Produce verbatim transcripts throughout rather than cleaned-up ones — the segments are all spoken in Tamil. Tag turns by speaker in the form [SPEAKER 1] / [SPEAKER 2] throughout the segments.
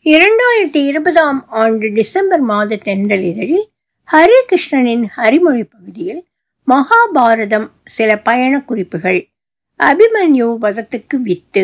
[SPEAKER 1] இரண்டாயிரத்தி இருபதாம் ஆண்டு டிசம்பர் மாத தென்றலிதழில் ஹரிகிருஷ்ணனின் ஹரிமொழி பகுதியில் மகாபாரதம் சில பயண குறிப்புகள். அபிமன்யு வதத்துக்கு வித்து.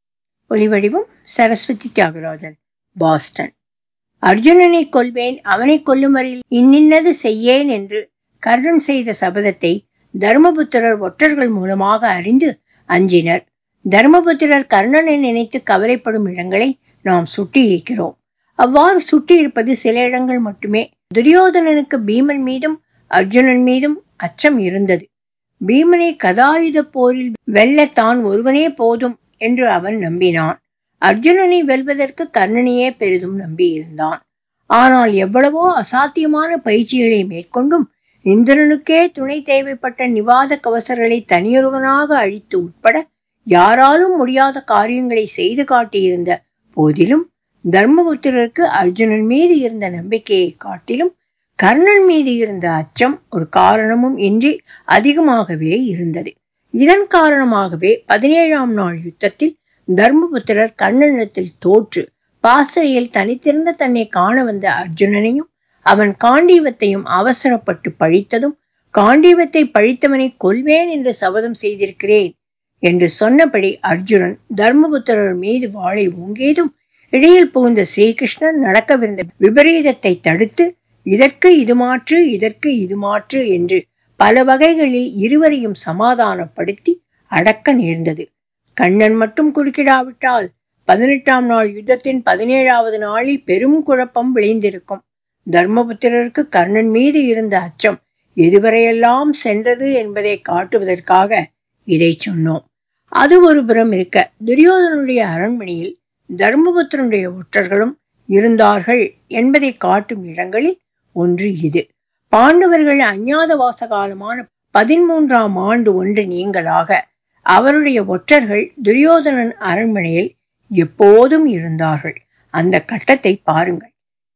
[SPEAKER 1] ஒலிவடிவம் சரஸ்வதி தியாகராஜன், பாஸ்டன். அர்ஜுனனை கொல்வேன், அவனை கொல்லும் வரையில் இன்னின்னது செய்யேன் என்று கர்ணன் செய்த சபதத்தை தர்மபுத்திரர் ஒற்றர்கள் மூலமாக அறிந்து அஞ்சினர். தர்மபுத்திரர் கர்ணனை நினைத்து கவலைப்படும் இடங்களை நாம் சுட்டி இருக்கிறோம். அவ்வாறு சுட்டி இருப்பது சில இடங்கள் மட்டுமே. துரியோதனனுக்கு பீமன் மீதும் அர்ஜுனன் மீதும் அச்சம் இருந்தது. பீமனை கதாயுத போரில் வெல்ல தான் ஒருவனே போதும் என்று அவன் நம்பினான். அர்ஜுனனை வெல்வதற்கு கர்ணனையே பெரிதும் நம்பியிருந்தான். ஆனால் எவ்வளவோ அசாத்தியமான பயிற்சிகளை மேற்கொண்டும் இந்திரனுக்கே துணை தேவைப்பட்ட நிவாத கவசர்களை தனியொருவனாக அழித்து உட்பட யாராலும் முடியாத காரியங்களை செய்து காட்டியிருந்த போதிலும் தர்மபுத்திரருக்கு அர்ஜுனன் மீது இருந்த நம்பிக்கையை காட்டிலும் கர்ணன் மீது இருந்த அச்சம் ஒரு காரணமும் இன்றி அதிகமாகவே இருந்தது. இதன் காரணமாகவே பதினேழாம் நாள் யுத்தத்தில் தர்மபுத்திரர் கர்ணனிடத்தில் தோற்று பாசறையில் தனித்திருந்த தன்னை காண வந்த அர்ஜுனனையும் அவன் காண்டீவத்தையும் அவசரப்பட்டு பழித்ததும், காண்டீவத்தை பழித்தவனை கொல்வேன் என்று சபதம் செய்திருக்கிறேன் என்று சொன்னபடி அர்ஜுனன் தர்மபுத்திரர் மீது வாளை ஓங்கியதும் இடையில் புகுந்த ஸ்ரீகிருஷ்ணன் நடக்கவிருந்த விபரீதத்தை தடுத்து இதற்கு இது மாற்று இதற்கு இது மாற்று என்று பல வகைகளில் இருவரையும் சமாதானப்படுத்தி அடக்க நேர்ந்தது. கண்ணன் மட்டும் குறுக்கிடாவிட்டால் பதினெட்டாம் நாள் யுத்தத்தின் பதினேழாவது நாளில் பெரும் குழப்பம் விளைந்திருக்கும். தர்மபுத்திரருக்கு கர்ணன் மீது இருந்த அச்சம் எதுவரையெல்லாம் சென்றது என்பதை காட்டுவதற்காக இதை சொன்னோம். அது ஒரு புறம் இருக்க, துரியோதனுடைய அரண்மனையில் தர்மபுத்திரனுடைய ஒற்றர்களும் இருந்தார்கள் என்பதை காட்டும் இடங்களில் ஒன்று இது. பாண்டவர்கள் அஞ்ஞாத வாச காலமான பதிமூன்றாம் ஆண்டு ஒன்று நீங்களாக அவருடைய ஒற்றர்கள் துரியோதனன் அரண்மனையில் எப்போதும் இருந்தார்கள். அந்த கட்டத்தை பாருங்கள்.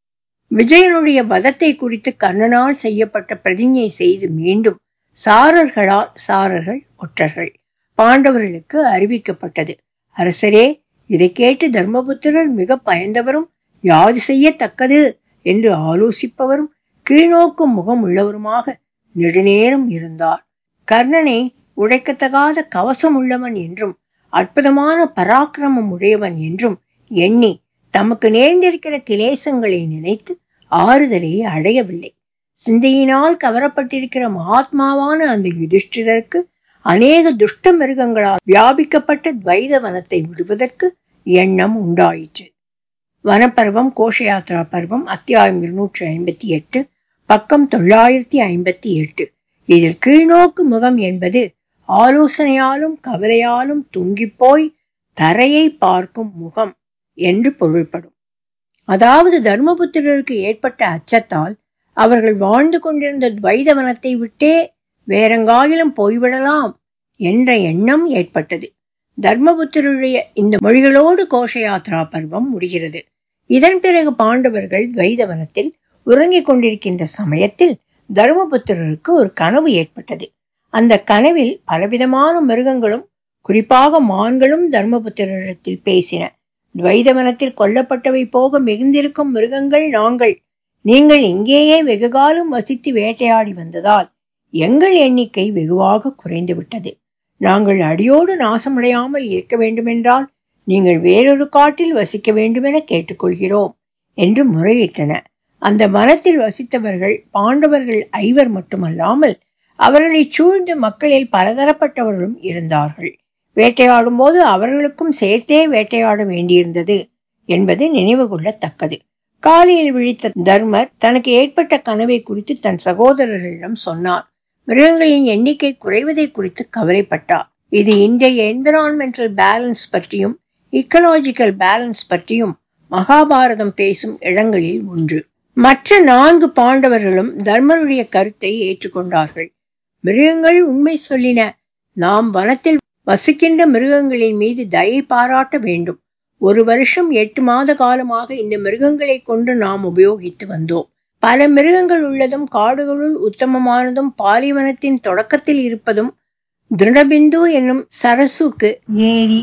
[SPEAKER 1] விஜயனுடைய வதத்தை குறித்து கர்ணனால் செய்யப்பட்ட பிரதிஞ்ஞை செய்து மீண்டும் சாரர்களால் சாரர்கள் ஒற்றர்கள் பாண்டவர்களுக்கு அறிவிக்கப்பட்டது. அரசரே, இதை கேட்டு தர்மபுத்திரர் மிக பயந்தவரும் யாது செய்யத்தக்கது என்று ஆலோசிப்பவரும் கீழ்நோக்கும் முகம் உள்ளவருமாக நெடுநேரம் இருந்தார். கர்ணனை உடைக்கத்தகாத கவசம் உள்ளவன் என்றும் அற்புதமான பராக்கிரமம் உடையவன் என்றும் எண்ணி தமக்கு நேர்ந்திருக்கிற கிளேசங்களை நினைத்து ஆறுதலை அடையவில்லை. சிந்தையினால் கவரப்பட்டிருக்கிற மகாத்மாவான அந்த யுதிஷ்டிரருக்கு அநேக துஷ்ட மிருகங்களால் வியாபிக்கப்பட்ட துவைத வனத்தை விடுவதற்கு எண்ணம் உண்டாயிற்று. வனப்பருவம் கோஷயாத்ரா பருவம், அத்தியாயம் இருநூற்றி ஐம்பத்தி எட்டு, பக்கம் தொள்ளாயிரத்தி ஐம்பத்தி எட்டு. இதில் கீழ்நோக்கு முகம் என்பது ஆலோசனையாலும் கவலையாலும் துங்கிப்போய் தரையை பார்க்கும் முகம் என்று பொருள்படும். அதாவது தர்மபுத்திரருக்கு ஏற்பட்ட அச்சத்தால் அவர்கள் வாழ்ந்து கொண்டிருந்த துவைதவனத்தை விட்டே வேறெங்காயிலும் போய்விடலாம் என்ற எண்ணம் ஏற்பட்டது. தர்மபுத்திரருடைய இந்த மொழிகளோடு கோஷயாத்ரா பருவம் முடிகிறது. இதன் பிறகு பாண்டவர்கள் துவைதவனத்தில் உறங்கிக் கொண்டிருக்கின்ற சமயத்தில் தர்மபுத்திரருக்கு ஒரு கனவு ஏற்பட்டது. அந்த கனவில் பலவிதமான மிருகங்களும் குறிப்பாக மான்களும் தர்மபுத்திரரிடத்தில் பேசின. துவைதவனத்தில் கொல்லப்பட்டவை போக மிகுந்திருக்கும் மிருகங்கள் நாங்கள். நீங்கள் இங்கேயே வெகுகாலம் வசித்து வேட்டையாடி வந்ததால் எங்கள் எண்ணிக்கை வெகுவாக குறைந்து விட்டது. நாங்கள் அடியோடு நாசமடையாமல் இருக்க வேண்டுமென்றால் நீங்கள் வேறொரு காட்டில் வசிக்க வேண்டுமென கேட்டுக்கொள்கிறோம் என்று முறையிட்டன. அந்த வனத்தில் வசித்தவர்கள் பாண்டவர்கள் ஐவர் மட்டுமல்லாமல் அவர்களை சூழ்ந்து மக்களில் பலதரப்பட்டவர்களும் இருந்தார்கள். வேட்டையாடும் போது அவர்களுக்கும் சேர்த்தே வேட்டையாட வேண்டியிருந்தது என்பது நினைவு கொள்ளத்தக்கது. காலையில் விழித்த தர்மர் தனக்கு ஏற்பட்ட கனவை குறித்து தன் சகோதரர்களிடம் சொன்னார். மிருகங்களின் எண்ணிக்கை குறைவதை குறித்து கவலைப்பட்டார். இது இன்றைய என்விரான்மெண்டல் பேலன்ஸ் பற்றியும் இக்கலாஜிக்கல் பேலன்ஸ் பற்றியும் மகாபாரதம் பேசும் இடங்களில் ஒன்று. மற்ற நான்கு பாண்டவர்களும் தர்மருடைய கருத்தை ஏற்றுக்கொண்டார்கள். மிருகங்கள் உண்மை சொல்லின. நாம் வனத்தில் வசிக்கின்ற மிருகங்களின் மீது தயை பாராட்ட வேண்டும். ஒரு வருஷம் எட்டு மாத காலமாக இந்த மிருகங்களை கொண்டு நாம் உபயோகித்து வந்தோம். பல மிருகங்கள் உள்ளதும் காடுகளுள் உத்தமமானதும் பாலைவனத்தின் தொடக்கத்தில் இருப்பதும் திருடபிந்து என்னும் சரசுக்கு ஏரி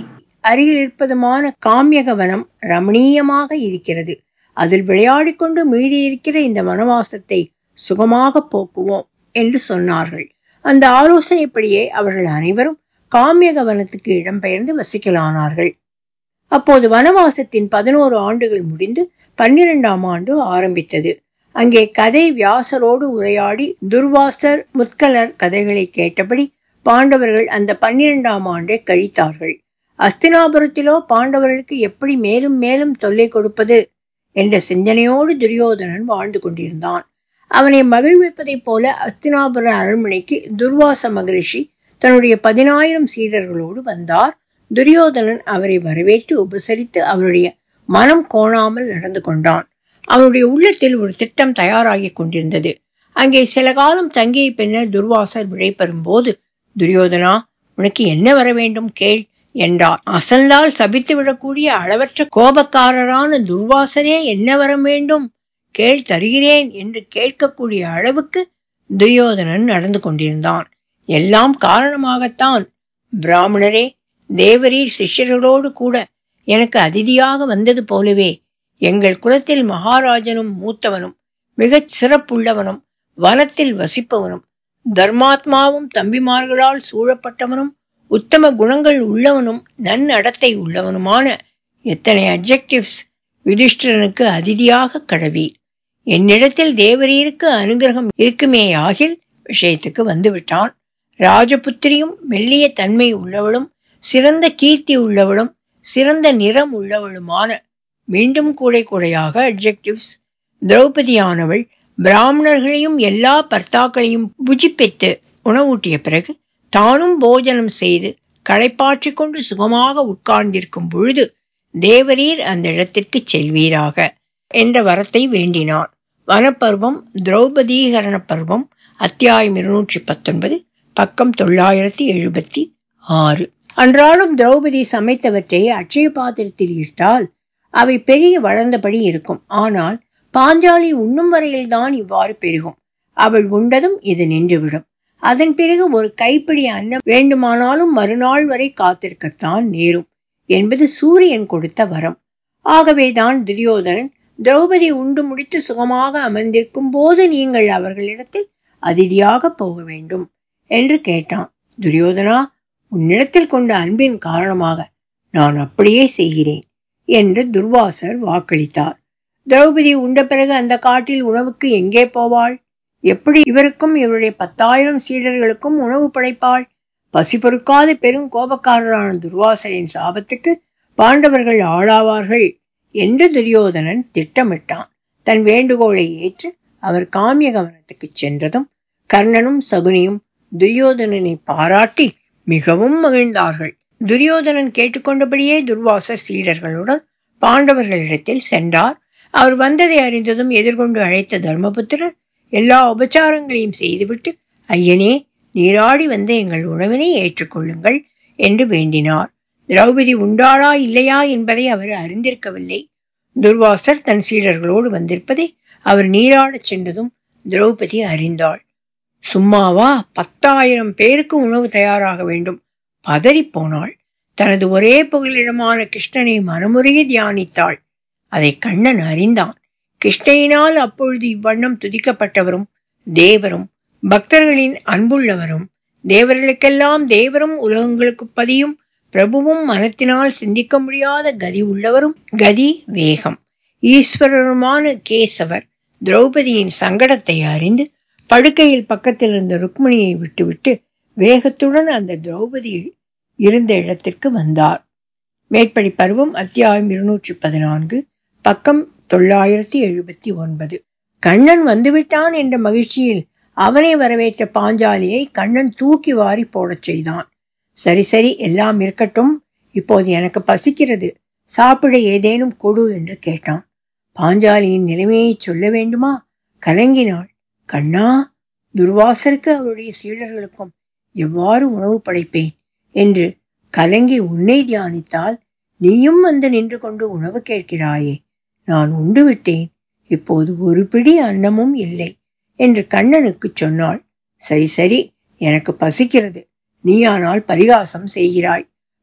[SPEAKER 1] அருகில் இருப்பதுமான காமியகவனம் ரமணீயமாக இருக்கிறது. அதில் விளையாடிக்கொண்டு மீதி இருக்கிற இந்த வனவாசத்தை சுகமாக போக்குவோம் என்று சொன்னார்கள். அந்த ஆலோசனைப்படியே அவர்கள் அனைவரும் காமியகவனத்துக்கு இடம்பெயர்ந்து வசிக்கலானார்கள். அப்போது வனவாசத்தின் பதினோரு ஆண்டுகள் முடிந்து பன்னிரெண்டாம் ஆண்டு ஆரம்பித்தது. அங்கே கதை வியாசரோடு உரையாடி துர்வாசர் முத்கலர் கதைகளை கேட்டபடி பாண்டவர்கள் அந்த பன்னிரெண்டாம் ஆண்டை கழித்தார்கள். அஸ்தினாபுரத்திலோ பாண்டவர்களுக்கு எப்படி மேலும் மேலும் தொல்லை கொடுப்பது என்ற சிந்தனையோடு துரியோதனன் வாழ்ந்து கொண்டிருந்தான். அவனை மகிழ்விப்பதைப் போல அஸ்தினாபுர அரண்மனைக்கு துர்வாச மகரிஷி தன்னுடைய பதினாயிரம் சீடர்களோடு வந்தார். துரியோதனன் அவரை வரவேற்று உபசரித்து அவருடைய மனம் கோணாமல் நடந்து கொண்டான். அவனுடைய உள்ளத்தில் ஒரு திட்டம் தயாராகி கொண்டிருந்தது. அங்கே சில காலம் தங்கிய பின்னர் துர்வாசர் விடை பெறும் போது, துரியோதனா, உனக்கு என்ன வர வேண்டும் கேள் என்றார். அசந்தால் சபித்து விடக்கூடிய அளவற்ற கோபக்காரரான துர்வாசரே என்ன வர வேண்டும் கேள், தருகிறேன் என்று கேட்கக்கூடிய அளவுக்கு துரியோதனன் நடந்து கொண்டிருந்தான். எல்லாம் காரணமாகத்தான். பிராமணரே, தேவரீர் சிஷ்யர்களோடு கூட எனக்கு அதிதியாக வந்தது போலவே எங்கள் குலத்தில் மகாராஜனும் மூத்தவனும் மிகச் சிறப்புள்ளவனும் வனத்தில் வசிப்பவனும் தர்மாத்மாவும் தம்பிமார்களால் சூழப்பட்டவனும் உத்தம குணங்கள் உள்ளவனும் நன்னடத்தை உள்ளவனுமான எத்தனை அட்ஜெக்டிவ்ஸ் யுதிஷ்டிரனுக்கு அதிதியாக கடவீர். என்னிடத்தில் தேவரீருக்கு அனுகிரகம் இருக்குமேயாகில் விஷயத்துக்கு வந்துவிட்டான். ராஜபுத்திரியும் மெல்லிய தன்மை உள்ளவளும் சிறந்த கீர்த்தி உள்ளவளும் சிறந்த நிறம் உள்ளவளுமான மீண்டும் கூடை கூடையாக அட்ஜெக்டிவ்ஸ் திரௌபதியானவள் பிராமணர்களையும் எல்லா பர்த்தாக்களையும் புஜிப்பித்து உணவூட்டிய பிறகு தானும் போஜனம் செய்து களைப்பாற்றி கொண்டு சுகமாக உட்கார்ந்திருக்கும் பொழுது தேவரீர் அந்த இடத்திற்கு செல்வீராக என்ற வரத்தை வேண்டினான். வனப்பருவம் திரௌபதீகரண பருவம் அத்தியாயம் இருநூற்றி பத்தொன்பது பக்கம் தொள்ளாயிரத்தி எழுபத்தி ஆறு. அன்றாடம் திரௌபதி சமைத்தவற்றை அட்சய பாத்திரத்தில் இட்டால் அவை பெரிய வளர்ந்தபடி இருக்கும். ஆனால் பாஞ்சாலி உண்ணும் வரையில்தான் இவ்வாறு பெருகும். அவள் உண்டதும் இது நின்றுவிடும். அதன் பிறகு ஒரு கைப்பிடி அன்னம் வேண்டுமானாலும் மறுநாள் வரை காத்திருக்கத்தான் நேரும் என்பது சூரியன் கொடுத்த வரம். ஆகவேதான் துரியோதனன், திரௌபதி உண்டு முடித்து சுகமாக அமர்ந்திருக்கும் போது நீங்கள் அவர்களிடத்தில் அதிதியாக போக வேண்டும் என்று கேட்டான். துரியோதனா, உன்னிடத்தில் கொண்ட அன்பின் காரணமாக நான் அப்படியே செய்கிறேன் என்று துர்வாசர் வாக்களித்தார். திரௌபதி உண்ட பிறகு அந்த காட்டில் உணவுக்கு எங்கே போவாள்? எப்படி இவருக்கும் இவருடைய பத்தாயிரம் சீடர்களுக்கும் உணவு படைப்பாள்? பசி பொறுக்காத பெரும் கோபக்காரரான துர்வாசரின் சாபத்துக்கு பாண்டவர்கள் ஆளாவார்கள் என்று துரியோதனன் திட்டமிட்டான். தன் வேண்டுகோளை ஏற்று அவர் காமியகவனத்துக்கு சென்றதும் கர்ணனும் சகுனியும் துரியோதனனை பாராட்டி மிகவும் மகிழ்ந்தார்கள். துரியோதனன் கேட்டுக்கொண்டபடியே துர்வாசர் சீடர்களுடன் பாண்டவர்களிடத்தில் சென்றார். அவர் வந்ததை அறிந்ததும் எதிர்கொண்டு அழைத்த தர்மபுத்திரர் எல்லா உபச்சாரங்களையும் செய்துவிட்டு, ஐயனே, நீராடி வந்த எங்கள் உணவினை ஏற்றுக்கொள்ளுங்கள் என்று வேண்டினார். திரௌபதி உண்டாளா இல்லையா என்பதை அவர் அறிந்திருக்கவில்லை. துர்வாசர் தன் சீடர்களோடு வந்திருப்பதை அவர் நீராடச் சென்றதும் திரௌபதி அறிந்தாள். சும்மாவா, பத்தாயிரம் பேருக்கு உணவு தயாராக வேண்டும். பதறி போனாள். தனது ஒரே புகலிடமான கிருஷ்ணனை மனமுறையே தியானித்தாள். அதை கண்ணன் அறிந்தான். கிருஷ்ணையினால் அப்பொழுது இவ்வண்ணம் துதிக்கப்பட்டவரும் தேவரும் பக்தர்களின் அன்புள்ளவரும் தேவர்களுக்கெல்லாம் தேவரும் உலகங்களுக்கு பதியும் பிரபுவும் மனத்தினால் சிந்திக்க முடியாத கதி உள்ளவரும் கதி வேகம் ஈஸ்வரருமான கேசவர் திரௌபதியின் சங்கடத்தை அறிந்து படுக்கையில் பக்கத்தில் இருந்த ருக்மிணியை விட்டுவிட்டு வேகத்துடன் அந்த திரௌபதி இருந்த இடத்திற்கு வந்தார். மேற்படி பருவம் அத்தியாயம் இருநூற்றி பதினான்கு பக்கம் தொள்ளாயிரத்தி எழுபத்தி ஒன்பது. கண்ணன் வந்துவிட்டான் என்ற மகிழ்ச்சியில் அவனை வரவேற்ற பாஞ்சாலியை கண்ணன் தூக்கி வாரி போடச் செய்தான். சரி சரி, எல்லாம் இருக்கட்டும், இப்போது எனக்கு பசிக்கிறது, சாப்பிட ஏதேனும் கொடு என்று கேட்டான். பாஞ்சாலியின் நிலைமையை சொல்ல வேண்டுமா? கலங்கினாள். கண்ணா, துர்வாசருக்கு அவருடைய சீடர்களுக்கும் எவ்வாறு உணவு படைப்பேன் என்று கலங்கி உன்னை தியானித்தால் நீயும் வந்து நின்று கொண்டு உணவு கேட்கிறாயே, நான் உண்டு விட்டேன், இப்போது ஒரு பிடி அன்னமும் இல்லை என்று கண்ணனுக்கு சொன்னாள். சரி சரி, எனக்கு பசிக்கிறது, நீயானால் பரிகாசம் செய்கிறாய்.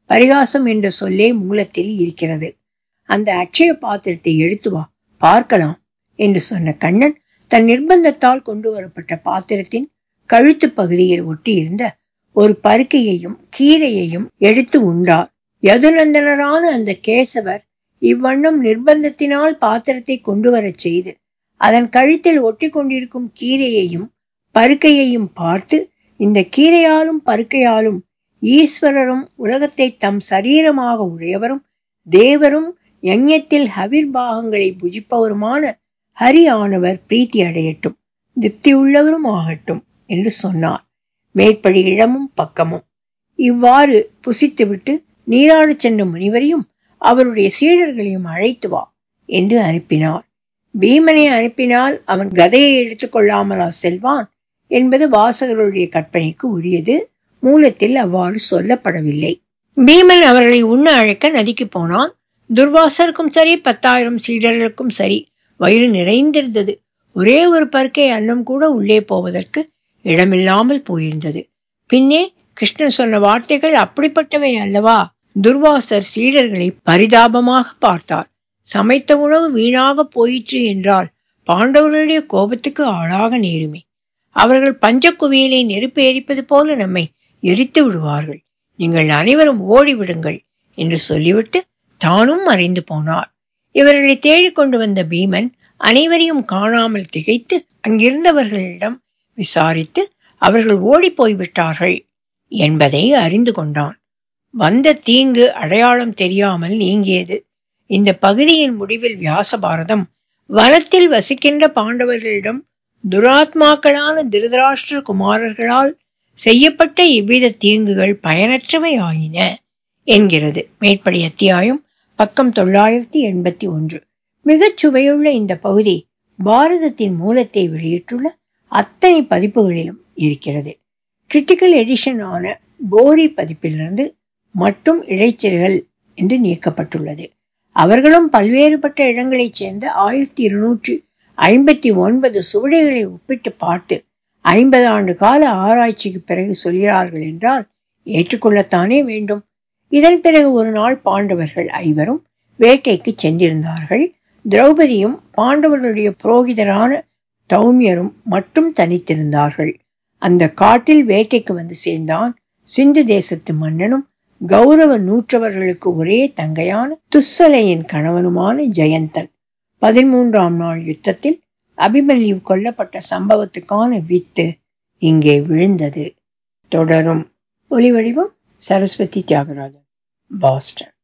[SPEAKER 1] பரிகாசம் என்ற சொல்லே மூலத்தில் இருக்கிறது. அந்த அட்சய பாத்திரத்தை எடுத்து வா, பார்க்கலாம் என்று சொன்ன கண்ணன் தன் நிர்பந்தத்தால் கொண்டு வரப்பட்ட பாத்திரத்தின் கழுத்து பகுதியில் ஒட்டியிருந்த ஒரு பருக்கையையும் கீரையையும் எடுத்து உண்டார். யதுநந்தனரான அந்த கேசவர் இவ்வண்ணம் நிர்பந்தத்தினால் பாத்திரத்தை கொண்டு வரச் செய்து அதன் கழுத்தில் ஒட்டி கொண்டிருக்கும் கீரையையும் பருக்கையையும் பார்த்து, இந்த கீரையாலும் பருக்கையாலும் ஈஸ்வரரும் உலகத்தை தம் சரீரமாக உடையவரும் தேவரும் யஞத்தில் ஹவிர் பாகங்களை புஜிப்பவருமான ஹரி ஆனவர் பிரீத்தி அடையட்டும், திருப்தி உள்ளவரும் ஆகட்டும் என்று சொன்னார். மேற்படி இடமும் பக்கமும் இவ்வாறு புசித்துவிட்டு நீராடச் சென்ற முனிவரையும் அவருடைய சீடர்களையும் அழைத்து வா என்று அனுப்பினார். பீமனை அனுப்பினால் அவன் கதையை எடுத்துக் கொள்ளாமலா செல்வான் என்பது வாசகருடைய கற்பனைக்கு உரியது. மூலத்தில் அவ்வாறு சொல்லப்படவில்லை. பீமன் அவர்களை உண்ண அழைக்க நதிக்கு போனான். துர்வாசருக்கும் சரி பத்தாயிரம் சீடர்களுக்கும் சரி வயிறு நிறைந்திருந்தது. ஒரே ஒரு பருக்கை அன்னம் கூட உள்ளே போவதற்கு இடமில்லாமல் போயிருந்தது. பின்னே கிருஷ்ணன் சொன்ன வார்த்தைகள் அப்படிப்பட்டவை அல்லவா? துர்வாசர் சீடர்களை பரிதாபமாக பார்த்தார். சமைத்த உணவு வீணாக போயிற்று என்றால் பாண்டவர்களுடைய கோபத்துக்கு ஆளாக நேருமே. அவர்கள் பஞ்ச குவியலை நெருப்பு எரிப்பது போல நம்மை எரித்து விடுவார்கள். நீங்கள் அனைவரும் ஓடிவிடுங்கள் என்று சொல்லிவிட்டு தானும் மறைந்து போனார். இவர்களை தேடிக்கொண்டு வந்த பீமன் அனைவரையும் காணாமல் திகைத்து அங்கிருந்தவர்களிடம் விசாரித்து அவர்கள் ஓடி போய்விட்டார்கள் என்பதை அறிந்து கொண்டான். வந்த தீங்கு அடையாளம் தெரியாமல் நீங்கியது. இந்த பகுதியின் முடிவில் வியாச பாரதம் வனத்தில் வசிக்கின்ற பாண்டவர்களிடம் துராத்மாக்களான திருதராஷ்டிர குமாரர்களால் செய்யப்பட்ட இவ்வித தீங்குகள் பயனற்றவை ஆயின என்கிறது. மேற்படி அத்தியாயம் பக்கம் தொள்ளாயிரத்தி எண்பத்தி ஒன்று. மிகச் சுவையுள்ள இந்த பகுதி பாரதத்தின் மூலத்தை வெளியிட்டுள்ள அத்தனை பதிப்புகளிலும் இருக்கிறது. கிரிட்டிக்கல் எடிஷன் ஆன போரி பதிப்பிலிருந்து மட்டும் இடைச்செருகல் என்று நீக்கப்பட்டுள்ளது. அவர்களும் பல்வேறுபட்ட இடங்களைச் சேர்ந்த ஆயிரத்தி இருநூற்றி ஐம்பத்தி ஒன்பது சுவடிகளை ஒப்பிட்டு பார்த்து ஐம்பது ஆண்டு கால ஆராய்ச்சிக்கு பிறகு சொல்கிறார்கள் என்றால் ஏற்றுக்கொள்ளத்தானே வேண்டும். இதன் பிறகு ஒரு நாள் பாண்டவர்கள் ஐவரும் வேட்டைக்கு சென்றிருந்தார்கள். திரௌபதியும் பாண்டவர்களுடைய புரோகிதரான தௌமியரும் மட்டும் தனித்திருந்தார்கள். அந்த காட்டில் வேட்டைக்கு வந்து சேர்ந்தான் சிந்து தேசத்து மன்னனும் கௌரவ நூற்றவர்களுக்கு ஒரே தங்கையான துස්සலையின் கணவனுமான ஜெயந்தன். பதிமூன்றாம் நாள் யுத்தத்தில் அபிமன்யு கொல்லப்பட்ட சம்பவத்துக்கான வித்து இங்கே விழுந்தது. தொடரும். ஒலிவடிவம் சரஸ்வதி தியாகராஜன், பாஸ்டன்.